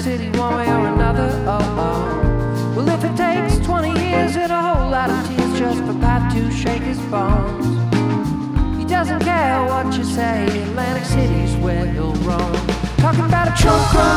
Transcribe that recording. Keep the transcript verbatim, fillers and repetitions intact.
City one way or another. Oh, oh. Well, if it takes twenty years and a whole lot of tears just for Pat to shake his bones, he doesn't care what you say. Atlantic City's where he'll roam. Talking about a trunk run